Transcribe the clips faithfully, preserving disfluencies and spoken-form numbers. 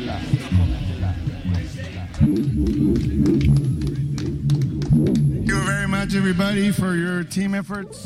Thank you very much, everybody, for your team efforts.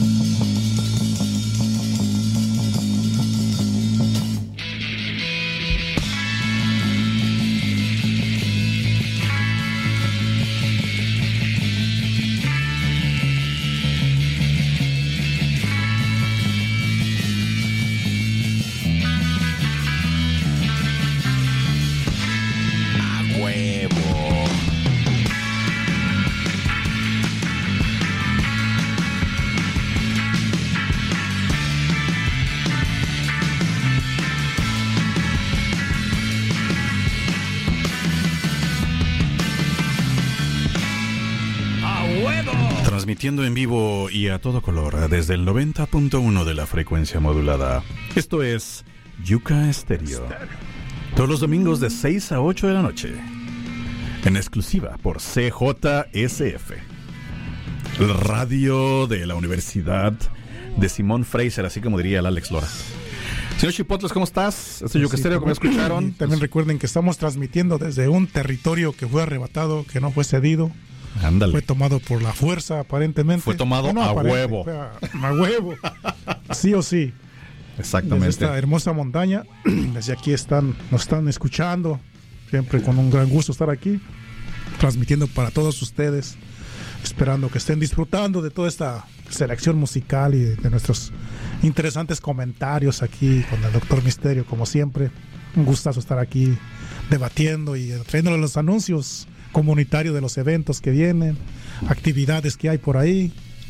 Transmitiendo en vivo y a todo color desde el noventa punto uno de la frecuencia modulada. Esto es Yuca Estéreo. Todos los domingos de seis a ocho de la noche. En exclusiva por C J S F. El radio de la Universidad de Simón Fraser, así como diría el Alex Lora. Señor Chipotles, ¿cómo estás? Este es Yuca Estéreo, como escucharon. También recuerden que estamos transmitiendo desde un territorio que fue arrebatado, que no fue cedido. Ándale. Fue tomado por la fuerza, aparentemente. Fue tomado no, a huevo. A, a huevo. Sí o sí. Exactamente. Desde esta hermosa montaña, desde aquí están, nos están escuchando. Siempre con un gran gusto estar aquí, transmitiendo para todos ustedes. Esperando que estén disfrutando de toda esta selección musical y de, de nuestros interesantes comentarios aquí con el Doctor Misterio, como siempre. Un gustazo estar aquí debatiendo y trayéndole los anuncios comunitario de los eventos que vienen, actividades que hay por ahí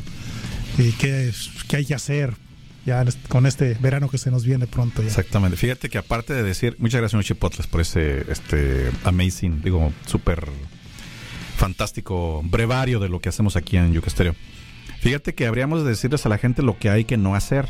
y que, que hay que hacer ya con este verano que se nos viene pronto ya. Exactamente. Fíjate que aparte de decir, muchas gracias señor Chipotles por ese este amazing, digo, súper fantástico brevario de lo que hacemos aquí en Yuca Estéreo. Fíjate que habríamos de decirles a la gente lo que hay que no hacer.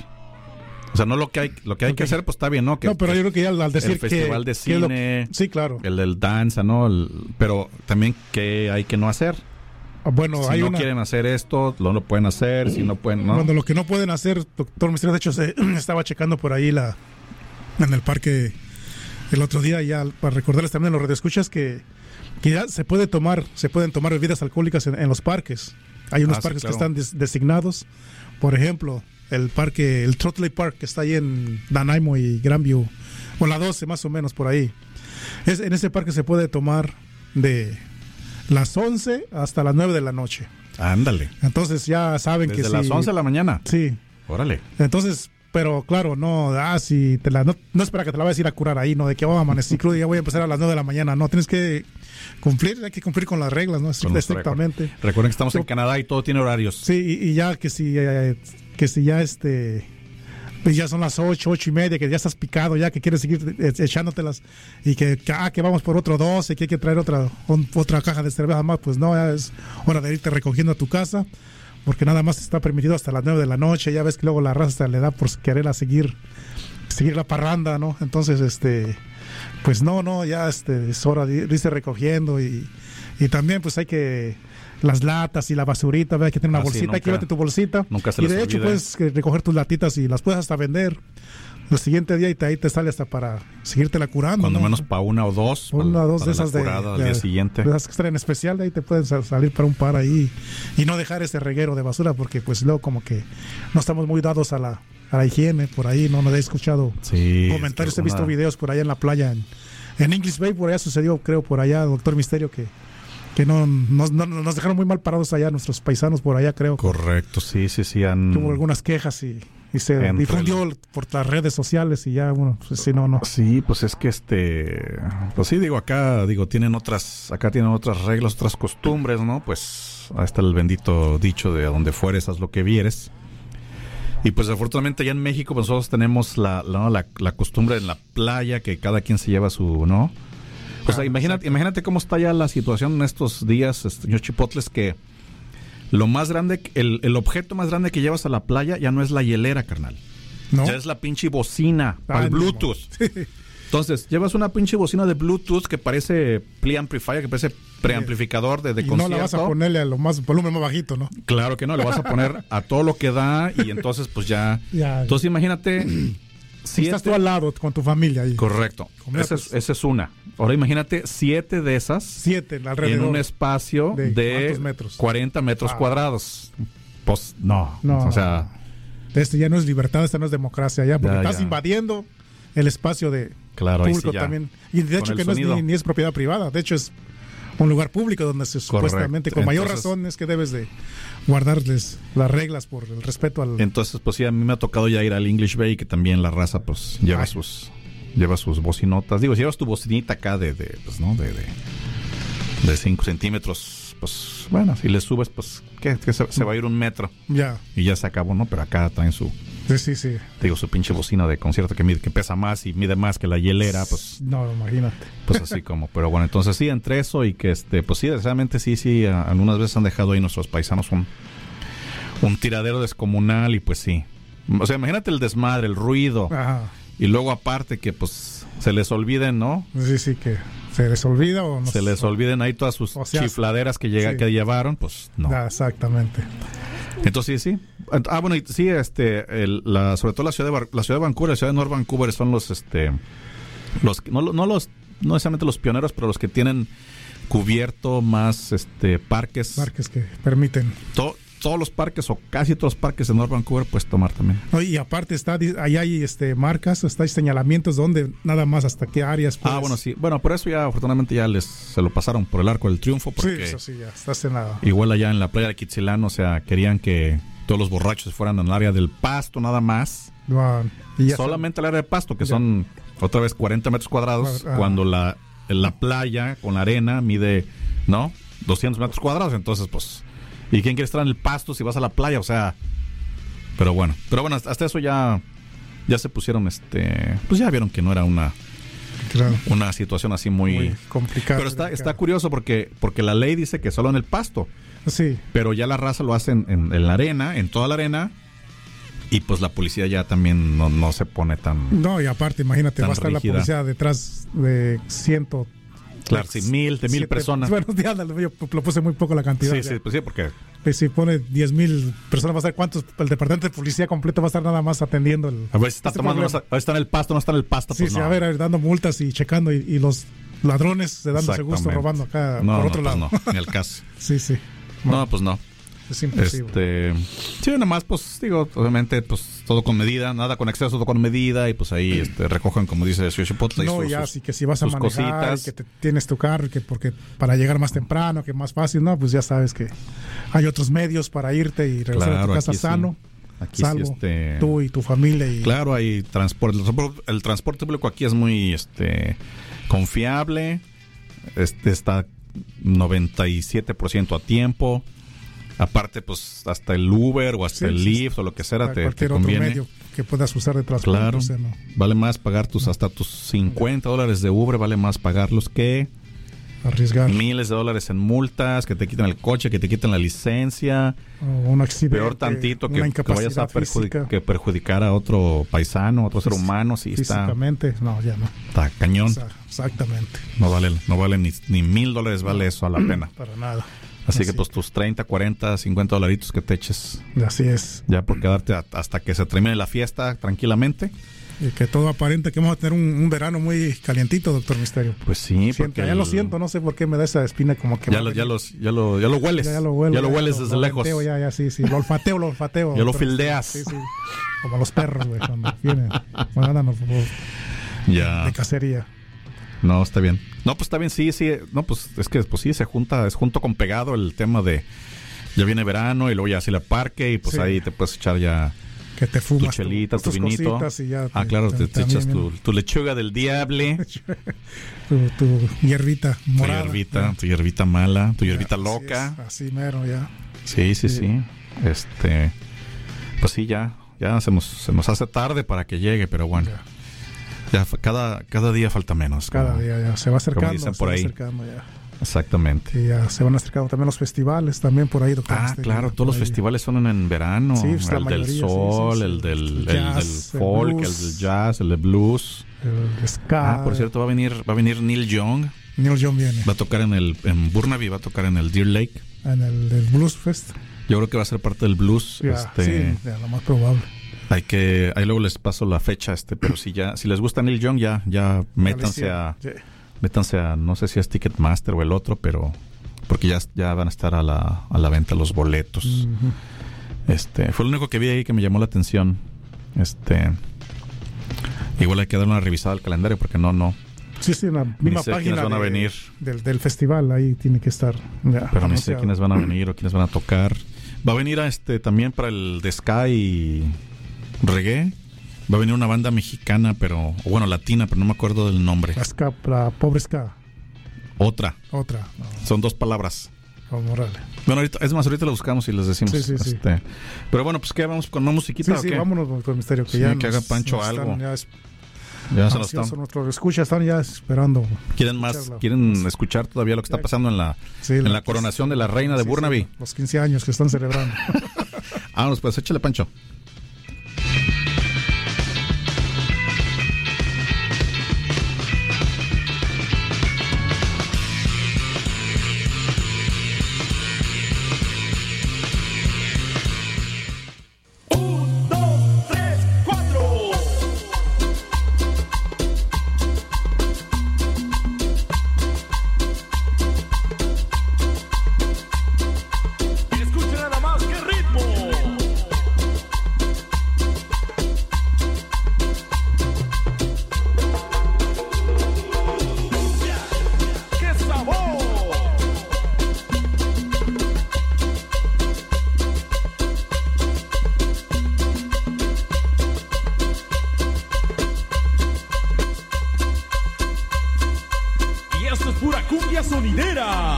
O sea, no lo que hay lo que hay okay. que hacer, pues está bien, ¿no? Que, no, pero yo creo que ya al decir el festival que, de cine, que lo, sí, claro, el del danza, ¿no? El, pero también qué hay que no hacer. Bueno, si hay no una... quieren hacer esto, no lo pueden hacer. Si no pueden, ¿no? Cuando lo que no pueden hacer, doctor Misterio, de hecho, se, estaba checando por ahí la en el parque el otro día, ya para recordarles también a los radioescuchas que, que ya se puede tomar, se pueden tomar bebidas alcohólicas en, en los parques. Hay unos ah, parques sí, claro. que están des, designados, por ejemplo. El parque, el Trotley Park, que está ahí en Nanaimo y Grandview, o la doce más o menos por ahí. Es, en ese parque se puede tomar de las once hasta las nueve de la noche. Ándale. Entonces ya saben Desde que las si, once de la mañana. Sí. Órale. Entonces, pero claro, no, ah, si te la, no, no es para que te la vayas a ir a curar ahí, no, de que vamos a amanecer crudo y ya voy a empezar a las nueve de la mañana. No, tienes que cumplir, hay que cumplir con las reglas, ¿no? Estrictamente. Recuerden que estamos en Canadá y todo tiene horarios. Sí, y, y ya que si... Eh, que si ya este ya son las ocho, ocho y media, que ya estás picado, ya que quieres seguir echándotelas y que, ah, que vamos por otro doce, que hay que traer otra un, otra caja de cerveza más, pues no, ya es hora de irte recogiendo a tu casa, porque nada más está permitido hasta las nueve de la noche, ya ves que luego la raza le da por querer a seguir seguir la parranda, ¿no? Entonces, este pues no, no, ya este es hora de irse recogiendo y, y también pues hay que las latas y la basurita, hay que tener una ah, bolsita, sí, nunca, hay que llevarte tu bolsita. Nunca se y de les hecho olvide. Puedes recoger tus latitas y las puedes hasta vender el siguiente día y te, ahí te sale hasta para seguirte la curando. Cuando ¿no? menos para una o dos. Una o dos para de esas la de, curada, de, al día siguiente. de esas que están en especial, de ahí te pueden salir para un par ahí y no dejar ese reguero de basura porque pues luego como que no estamos muy dados a la, a la higiene por ahí, no, no he escuchado sí, comentarios, es que he visto una... videos por allá en la playa en, en English Bay, por allá sucedió, creo, por allá, Doctor Misterio, que que no nos, no, nos dejaron muy mal parados allá nuestros paisanos por allá, creo. Correcto, sí, sí, sí. Han... Hubo algunas quejas y, y se Entre difundió el... por las redes sociales y ya, bueno, pues sí, no, no. Sí, pues es que este, pues sí, digo, acá, digo, tienen otras, acá tienen otras reglas, otras costumbres, ¿no? Pues ahí está el bendito dicho de a donde fueres, haz lo que vieres. Y pues afortunadamente allá en México, pues nosotros tenemos la, la, la, la costumbre en la playa que cada quien se lleva su, ¿no? O sea, imagínate, imagínate cómo está ya la situación en estos días, señor Chipotles, que lo más grande, el, el objeto más grande que llevas a la playa ya no es la hielera, carnal. ¿No? Ya es la pinche bocina para el Bluetooth. No. Entonces, llevas una pinche bocina de Bluetooth que parece preamplifier, que parece preamplificador de, de y concierto. No la vas a ponerle a lo más volumen más bajito, ¿no? Claro que no, le vas a poner a todo lo que da y entonces pues ya... ya. Entonces imagínate... siete, estás tú al lado con tu familia ahí. Correcto. Esa es, esa es una. Ahora imagínate siete de esas. Siete alrededor. En un espacio de, de metros? cuarenta metros ah. cuadrados. Pues no. No. O sea. Esto ya no es libertad, esta no es democracia ya, porque ya, estás ya. invadiendo el espacio de claro, público sí también. Y de hecho que no es ni, ni es propiedad privada, de hecho es un lugar público donde se Correcto. supuestamente con mayor Entonces, razón es que debes de guardarles las reglas por el respeto al... Entonces, pues sí, a mí me ha tocado ya ir al English Bay, que también la raza pues lleva Ay. sus lleva sus bocinotas. Digo, si llevas tu bocinita acá de, de pues no, de de, de cinco centímetros, pues bueno, si le subes, pues ¿qué? Que se, se va a ir un metro. Ya. Y ya se acabó, ¿no? Pero acá está en su... Sí, sí, sí. Digo, su pinche bocina de concierto que mide, que pesa más y mide más que la hielera, pues... No, imagínate. Pues así como, pero bueno, entonces sí, entre eso y que este, pues sí, desgraciadamente sí, sí, a, algunas veces han dejado ahí nuestros paisanos un, un tiradero descomunal y pues sí. O sea, imagínate el desmadre, el ruido. Ajá. Y luego aparte que pues se les olviden, ¿no? Sí, sí, que se les olvida o no. Se les olviden ahí todas sus o sea, chifladeras que, llega, sí. que llevaron, pues no. Ya, exactamente. Entonces sí, sí. Ah, bueno, y sí, este, el, la, sobre todo la ciudad de Bar, la ciudad de Vancouver, la ciudad de North Vancouver son los, este, los, no, no los, no necesariamente los pioneros, pero los que tienen cubierto más, este, parques. Parques que permiten. To, todos los parques o casi todos los parques de North Vancouver puedes tomar también. No, y aparte está, ahí hay, este, marcas, está hay señalamientos donde nada más hasta qué áreas. Puedes... Ah, bueno, sí. Bueno, por eso ya afortunadamente ya les se lo pasaron por el Arco del Triunfo, porque sí, eso sí, ya estás en la... igual allá en la playa de Kitsilano, o sea, querían que todos los borrachos fueran al área del Pasto nada más. Wow. Y solamente al área de Pasto, que ya. son otra vez cuarenta metros cuadrados, ah. cuando la, la playa con la arena mide, ¿no? doscientos metros cuadrados, entonces pues... ¿Y quién quiere estar en el Pasto si vas a la playa? O sea... Pero bueno, pero bueno, hasta eso ya ya se pusieron, este... Pues ya vieron que no era una... Claro. Una situación así muy... muy complicada. Pero está, está curioso porque, porque la ley dice que solo en el Pasto. Sí. Pero ya la raza lo hace en, en, en la arena, en toda la arena, y pues la policía ya también no, no se pone tan... No, y aparte, imagínate, va a estar rígida. La policía detrás de ciento... Claro, sí, mil, de mil siete, personas. Bueno, ya yo lo puse muy poco la cantidad. Sí, ya. sí, pues sí, porque... Pues si pone diez mil personas, va a estar, ¿cuántos? El departamento de policía completo va a estar nada más atendiendo el... A ver si está este tomando, unos, a ver si está en el Pasto, no está en el Pasto, sí, pues sí, no. a ver, a ver, dando multas y checando, y, y los ladrones se dándose gusto robando acá no, por no, otro pues lado. No, ni el caso. Sí, sí. Bueno, no, pues no. Es imposible. Este, sí, nada más, pues, digo, obviamente, pues, todo con medida, nada con exceso, todo con medida, y pues ahí este, recojan, como dice Xochipotla, no, sus, ya, sí, que si vas a manejar, cositas. Y que te, tienes tu carro, que porque para llegar más temprano, que más fácil, no, pues ya sabes que hay otros medios para irte y regresar claro, a tu casa aquí sano, sí. Aquí salvo sí, este... tú y tu familia. Y... Claro, hay transporte, el transporte, el transporte público aquí es muy, este, confiable, este está noventa y siete por ciento a tiempo. Aparte, pues, hasta el Uber o hasta sí, el sí, Lyft o lo que sea, te, te conviene. Otro medio que puedas usar de transporte. Claro, o sea, no. Vale más pagar tus hasta tus cincuenta dólares de Uber, vale más pagarlos que... Arriesgar. Miles de dólares en multas, que te quiten el coche, que te quiten la licencia. O un accidente. Peor tantito que, que vayas a perjudic- que perjudicar a otro paisano, a otro ser humano. Si físicamente, está, no, ya no. Está cañón. Exactamente. No vale, no vale ni, ni mil dólares, vale eso a la pena. Para nada. Así, Así que pues que. tus treinta, cuarenta, cincuenta dolaritos que te eches. Así es. Ya por quedarte a, hasta que se termine la fiesta tranquilamente. Y que todo aparenta que vamos a tener un, un verano muy calientito, doctor Misterio. Pues sí, porque ya el... lo siento, no sé por qué me da esa espina como que... Ya lo, ya los, ya lo, ya lo hueles. Ya, ya lo, huelo, ya lo ya, hueles lo, desde lo lejos. Olfateo, ya, ya, sí, sí. Lo olfateo, lo olfateo. Ya lo fildeas. Sí, sí. Como los perros, güey, cuando vienen. Bueno, andan por, ya. de cacería. No, está bien. No, pues está bien, sí, sí. No, pues es que pues sí, se junta, es junto con pegado el tema de ya viene verano y luego ya así la parque y pues sí. Ahí te puedes echar ya que te fumas tu chelita, tu, tu vinito. Y ya ah, te, claro, te, te, te echas tu, tu lechuga del diable. tu, tu hierbita morada. Tu hierbita, tu hierbita mala, tu hierbita ya, loca. Así, es, así mero, ya. Sí, sí, sí, sí. Este, pues sí, ya, ya se nos, se nos hace tarde para que llegue, pero bueno. Ya. Ya, cada, cada día falta menos. Cada como, día ya se va acercando. Como dicen por se ahí. Va acercando ya. Exactamente. Y ya se van acercando también los festivales, también por ahí, doctor. Ah, este, claro, todos los ahí. festivales son en verano. Sí, pues, el del sol, sí, sí, sí. el del, el jazz, el del folk, el, el del jazz, el de blues. El ska. Ah, por cierto, va a venir, va a venir Neil Young. Neil Young viene. Va a tocar en el, en Burnaby, va a tocar en el Deer Lake. En el del Blues Fest. Yo creo que va a ser parte del blues. Ya, este... sí, ya, lo más probable. Hay que, ahí luego les paso la fecha, este, pero si ya, si les gusta Neil Young, ya, ya métanse a, Sí. métanse a, no sé si es Ticketmaster o el otro, pero porque ya, ya van a estar a la, a la venta los boletos. Ujú. Este, fue lo único que vi ahí que me llamó la atención. Este, igual hay que dar una revisada al calendario porque no, no. Sí, sí, en la Ni misma sé página quiénes van a de- venir. Del, del festival, ahí tiene que estar. Ya, Pero ni sé anunciado. quiénes van a venir o quiénes van a tocar. Va a venir a este también para el de Ska y Reggae. Va a venir una banda mexicana, pero, o bueno, latina, pero no me acuerdo del nombre. La ska, la pobre ska. Otra. Otra. No, Son dos palabras. con Morales. Bueno, ahorita, es más, ahorita lo buscamos y les decimos. Sí, sí, sí. Este, pero bueno, pues que vamos con una musiquita Sí, o sí, qué? vámonos con el misterio. Que Sí, ya que haga Pancho nos algo. están ya es- Ya se lo ansiosos, están. nuestros escuchas están ya esperando. ¿Quieren más? escucharla. ¿Quieren escuchar todavía lo que está pasando en la, Sí, en la coronación de la reina de sí, Burnaby? sí, los quince años que están celebrando. Vámonos, pues échale, Pancho. Un, dos, tres, cuatro. Escuchen nada más que ritmo. ¡Qué sabor! Y esto es pura cumbia sonidera.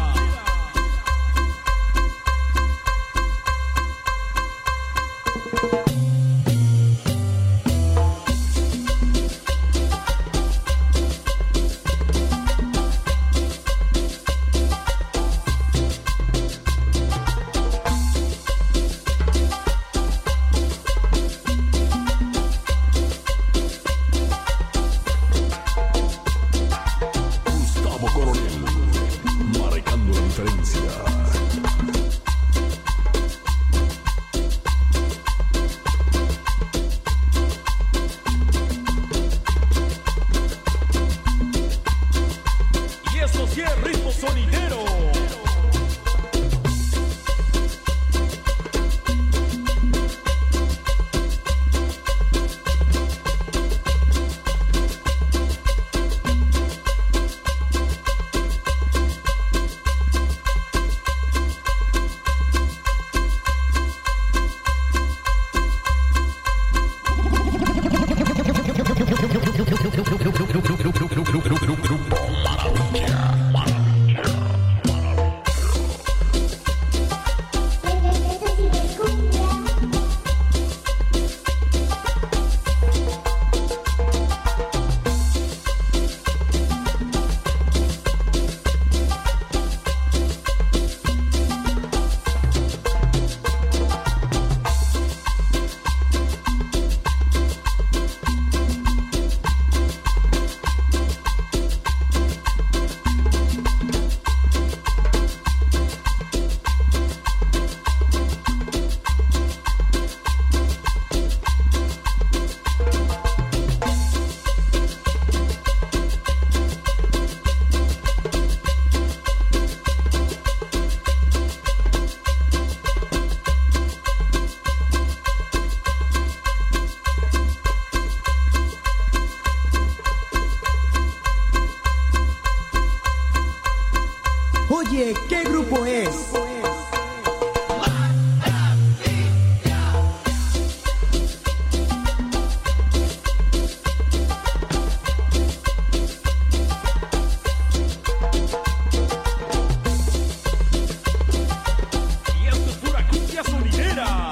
Gustavo Coronel, marcando la diferencia. Y eso sí es ritmo sonidero. Oye, ¿qué grupo es? Y esto es pura cumbia sonidera.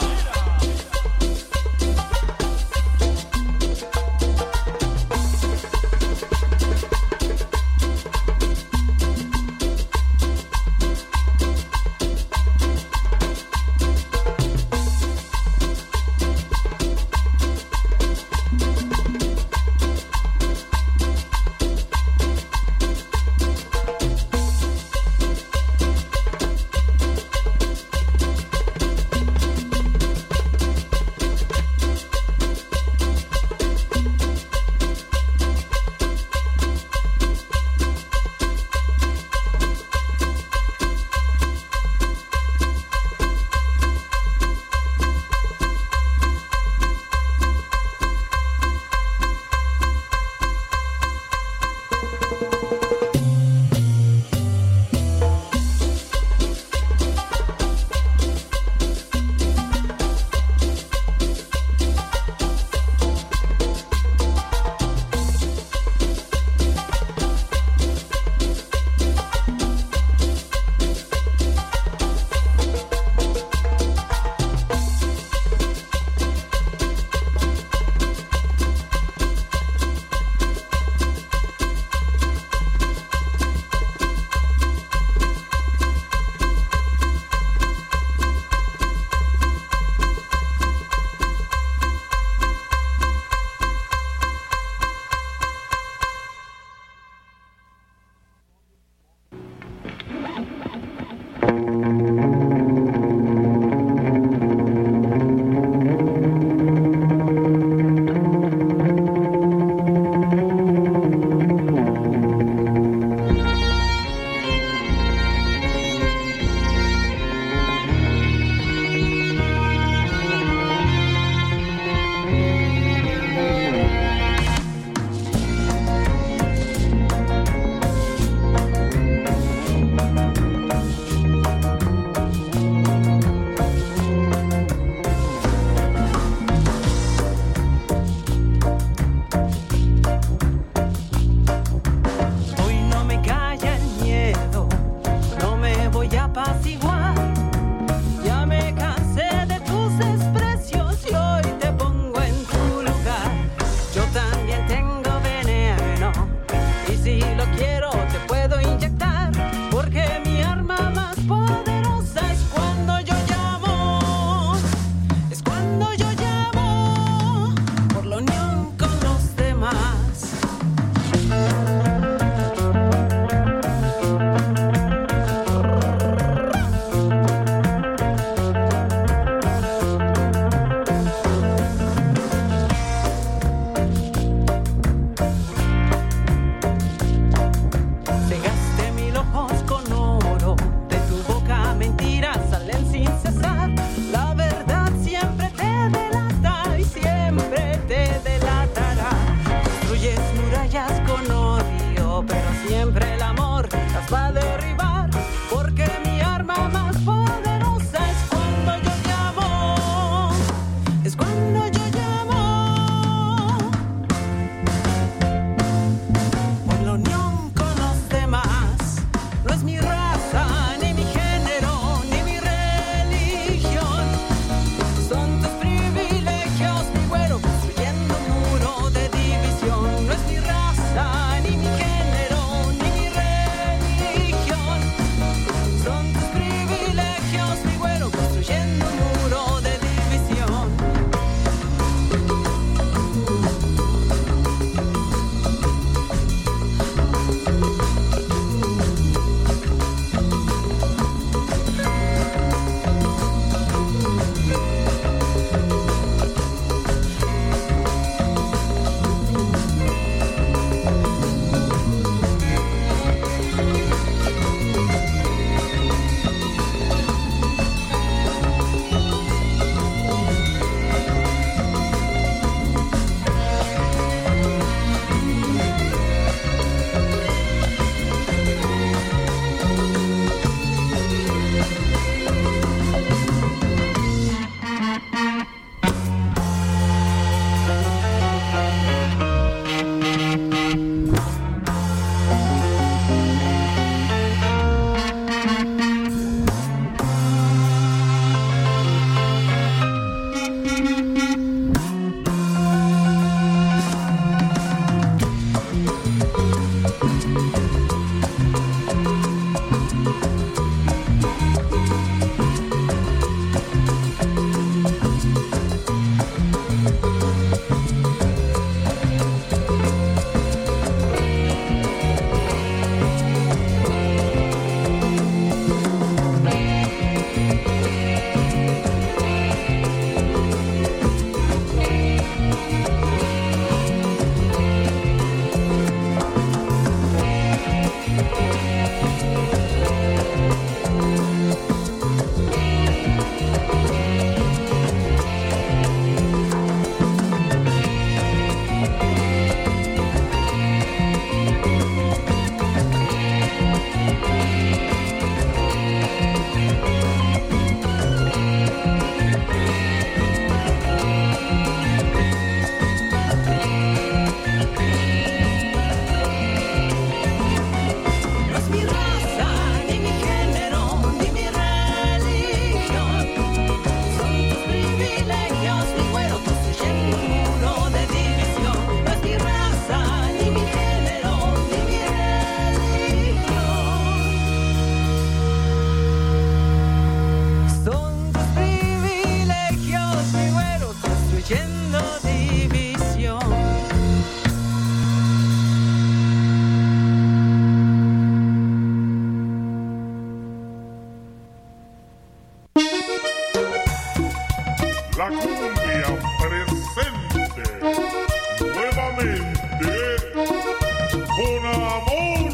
La cumbia presente nuevamente con amor.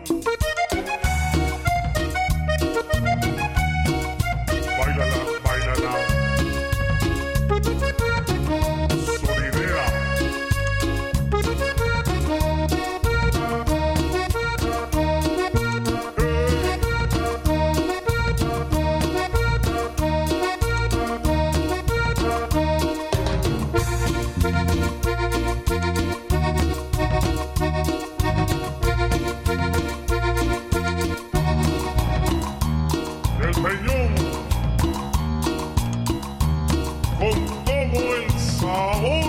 Báilala, báilala. Sonidera. El Peñón con todo el sabor.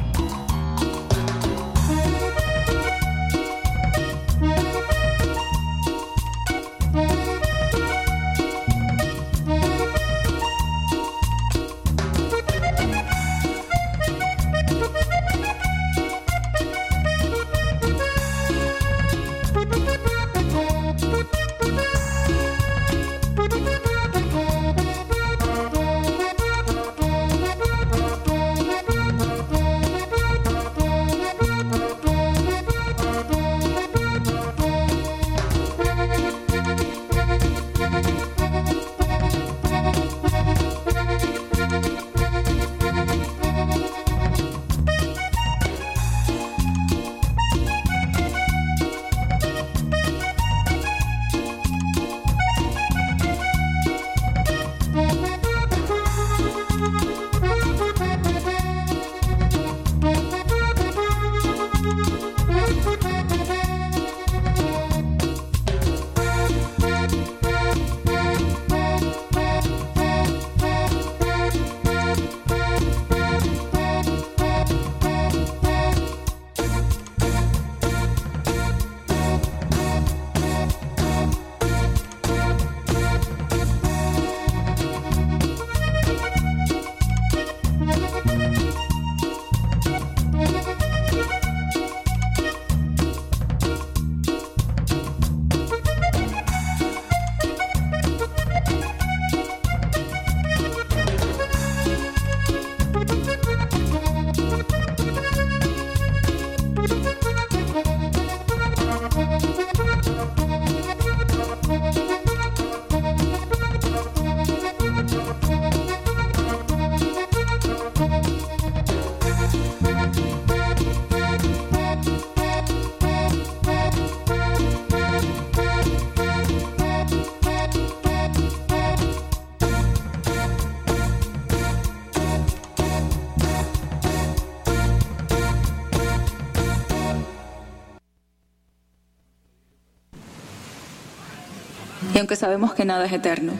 Y aunque sabemos que nada es eterno,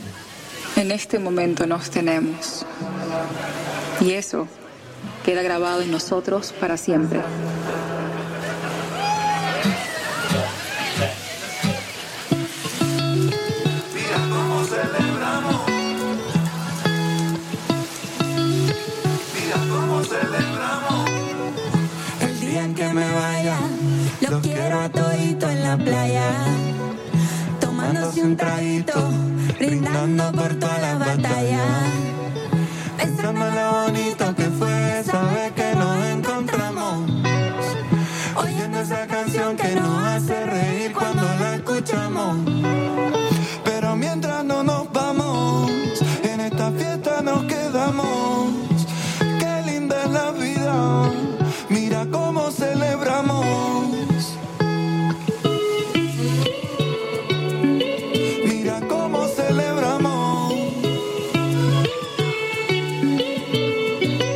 en este momento nos tenemos. Y eso queda grabado en nosotros para siempre. Mira cómo celebramos. Mira cómo celebramos. El día en que me vaya, los quiero a todito en la playa. Tomándose un traguito, brindando por todas las batallas. Pensando en lo bonito que fue esa vez que nos encontramos. Oyendo esa canción que nos hace reír cuando la escuchamos. Pero mientras no nos vamos, en esta fiesta nos quedamos. Qué linda es la vida, mira cómo celebramos. Celebramos.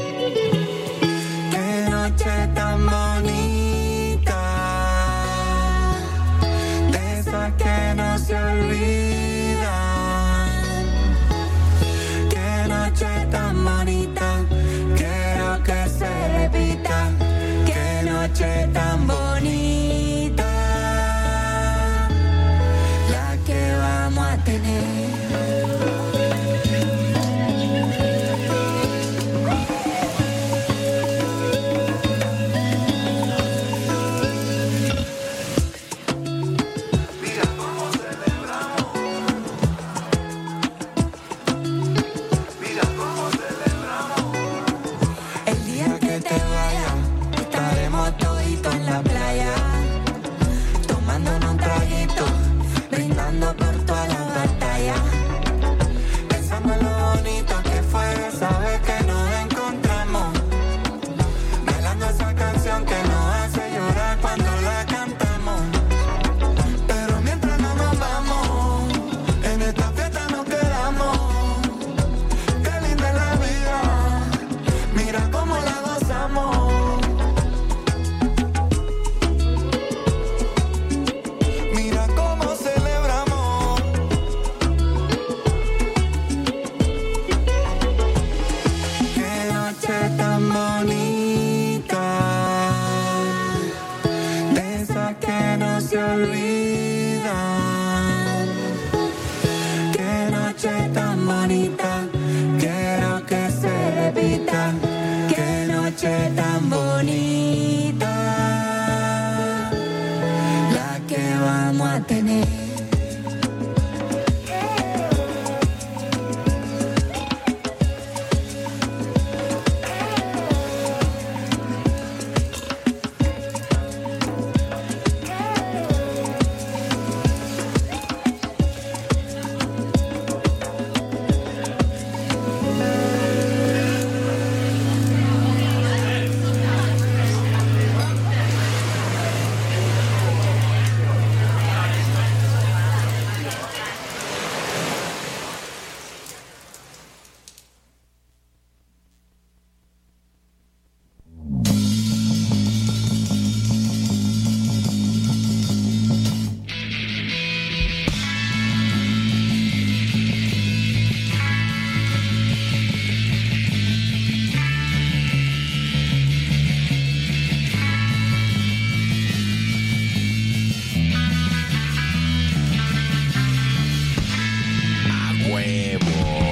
huevo.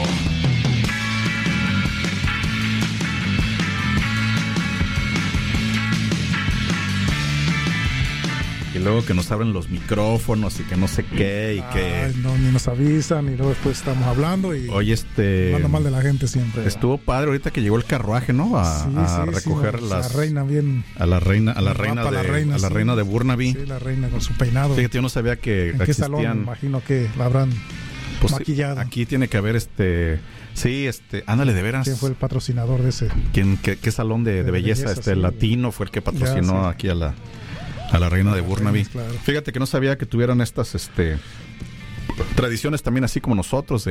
Y luego que nos abren los micrófonos y que no sé qué y que... Ay, no, ni nos avisan y luego después estamos hablando y Oye, este... hablando mal de la gente siempre. Estuvo padre ahorita que llegó el carruaje, ¿no? A, Sí, a sí, recoger sí, las... La reina bien... A la reina, a la Guapa reina de, la reina, a la sí. reina de Burnaby. Sí, la reina con su peinado. Fíjate, yo no sabía que ¿En qué existían... salón? Me imagino que la habrán Pues, maquillado. Aquí tiene que haber este... Sí, este... Ándale, de veras. ¿Quién fue el patrocinador de ese? ¿Quién, qué, qué salón de, de, De belleza? belleza, este sí. Latino fue el que patrocinó Ya, sí. aquí a la... A la reina de Burnaby. Claro. Fíjate que no sabía que tuvieran estas este tradiciones también así como nosotros de,